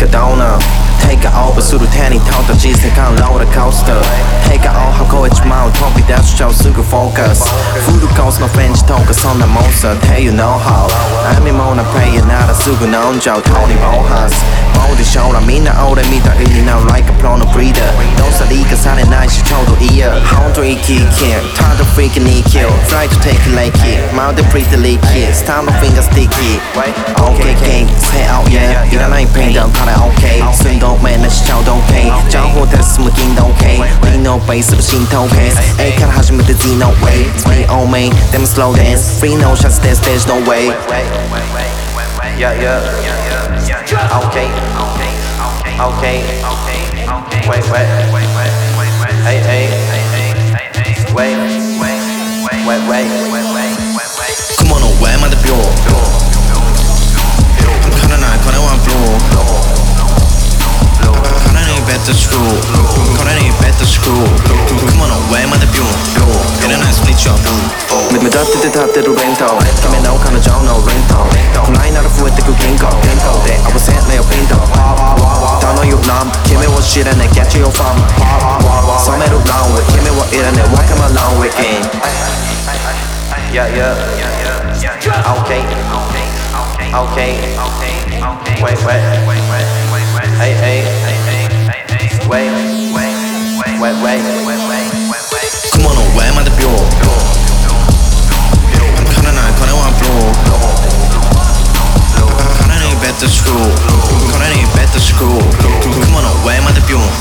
donut Take it over 수로 테니 타운다 지색한 롤러코스터 Take it all 하고 있지만 토피 대수죠 쓰고 focus Food goes no French talk 선나 몬스터 Tell you know how I'm in mona pay 나라 쓰고 논조 Tony Rojas 모든 쇼라 미나 오래 믿어 이니 now like a prono breeder 노사리가 산에 날씨 저도 이어 Hundred kicking Time to freaking EQ Try to take it like it Mouth pretty leaky It's time to finger sticky Okay, okay, say out yeah 이런 아이 pain down 가라 okay 순도맨 내 시청도 okay 정호됐으면 긴도 okay We know base로 신통해 A칸 하시면 되지 no way It's me on me Them slow dance Free no shots dance there's no way Yeah, yeah Okay Okay Wait Hey, hey Wait Come on away man the pure I'm kinda not gonna want blue better screw Colony better screw Come on away man the pure 이런 날 split your blue 믿다 뜻 탓대로 렌터 김에 나오 가는 정 no 렌터 라인 나를 후회때 그 긴거 내 I was sent 내어 빈도 Don't know you numb 김에 what shit and I get you from 섬에로 down with 김에 what it and I walk him along with game Yeah Okay Wait Hey Wait Come on away man the pure I'm kinda not gonna want blue Kinda need better screw Kinda need better screw Come on away man the pure